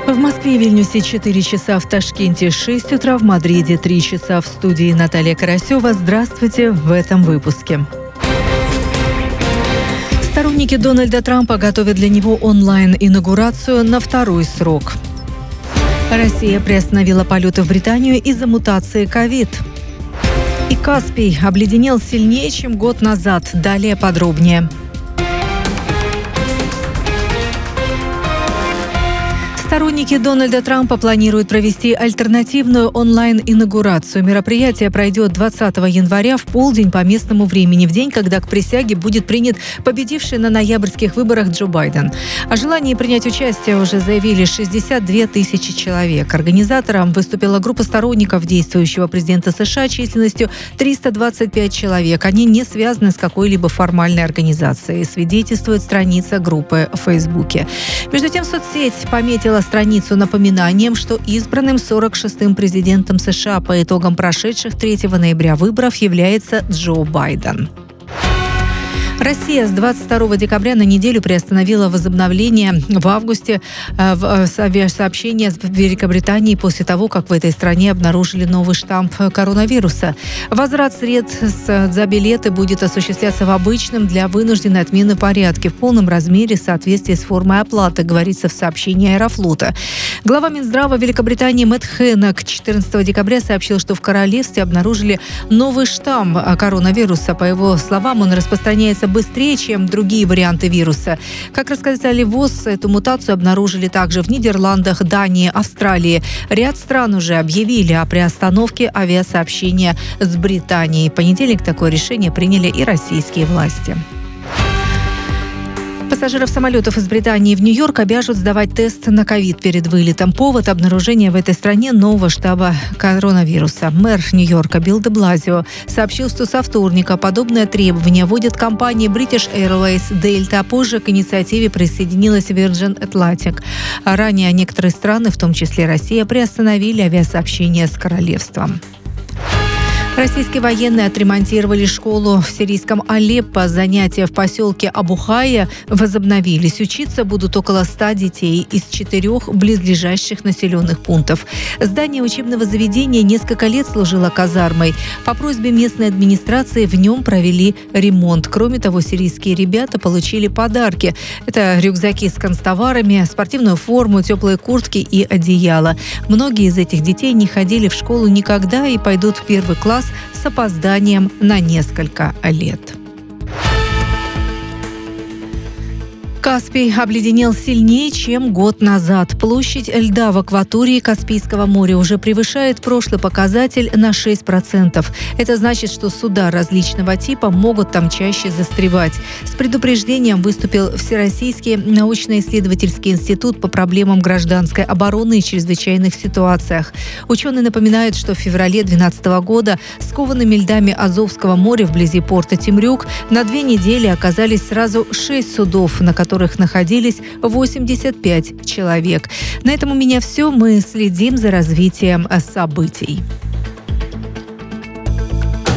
В Москве и Вильнюсе 4 часа, в Ташкенте 6 утра, в Мадриде 3 часа. В студии Наталья Карасева. Здравствуйте в этом выпуске. Сторонники Дональда Трампа готовят для него онлайн-инаугурацию на второй срок. Россия приостановила полеты в Британию из-за мутации ковид. И Каспий обледенел сильнее, чем год назад. Далее подробнее. Сторонники Дональда Трампа планируют провести альтернативную онлайн-инаугурацию. Мероприятие пройдет 20 января в полдень по местному времени, в день, когда к присяге будет принят победивший на ноябрьских выборах Джо Байден. О желании принять участие уже заявили 62 тысячи человек. Организатором выступила группа сторонников действующего президента США численностью 325 человек. Они не связаны с какой-либо формальной организацией, свидетельствует страница группы в Фейсбуке. Между тем, соцсеть пометила страницу напоминанием, что избранным 46-м президентом США по итогам прошедших 3 ноября выборов является Джо Байден. Россия с 22 декабря на неделю приостановила возобновление в августе авиасообщения в Великобритании после того, как в этой стране обнаружили новый штамм коронавируса. Возврат средств за билеты будет осуществляться в обычном для вынужденной отмены порядке в полном размере в соответствии с формой оплаты, говорится в сообщении Аэрофлота. Глава Минздрава Великобритании Мэтт Хеннок 14 декабря сообщил, что в королевстве обнаружили новый штамм коронавируса. По его словам, он распространяется быстрее, чем другие варианты вируса. Как рассказали ВОЗ, эту мутацию обнаружили также в Нидерландах, Дании, Австралии. Ряд стран уже объявили о приостановке авиасообщения с Британией. В понедельник такое решение приняли и российские власти. Пассажиров самолетов из Британии в Нью-Йорк обяжут сдавать тест на ковид перед вылетом. Повод – обнаружения в этой стране нового штамма коронавируса. Мэр Нью-Йорка Билл де Блазио сообщил, что со вторника подобное требование вводят компании British Airways, Delta, а позже к инициативе присоединилась Virgin Atlantic. А ранее некоторые страны, в том числе Россия, приостановили авиасообщение с королевством. Российские военные отремонтировали школу в сирийском Алеппо. Занятия в поселке Абухайя возобновились. Учиться будут около 100 детей из 4 близлежащих населенных пунктов. Здание учебного заведения несколько лет служило казармой. По просьбе местной администрации в нем провели ремонт. Кроме того, сирийские ребята получили подарки. Это рюкзаки с канцтоварами, спортивную форму, теплые куртки и одеяло. Многие из этих детей не ходили в школу никогда и пойдут в первый класс с опозданием на несколько лет. Каспий обледенел сильнее, чем год назад. Площадь льда в акватории Каспийского моря уже превышает прошлый показатель на 6%. Это значит, что суда различного типа могут там чаще застревать. С предупреждением выступил Всероссийский научно-исследовательский институт по проблемам гражданской обороны и чрезвычайных ситуациях. Ученые напоминают, что в феврале 2012 года скованными льдами Азовского моря вблизи порта Темрюк на 2 недели оказались сразу 6 судов, на которых находились 85 человек. На этом у меня все. Мы следим за развитием событий.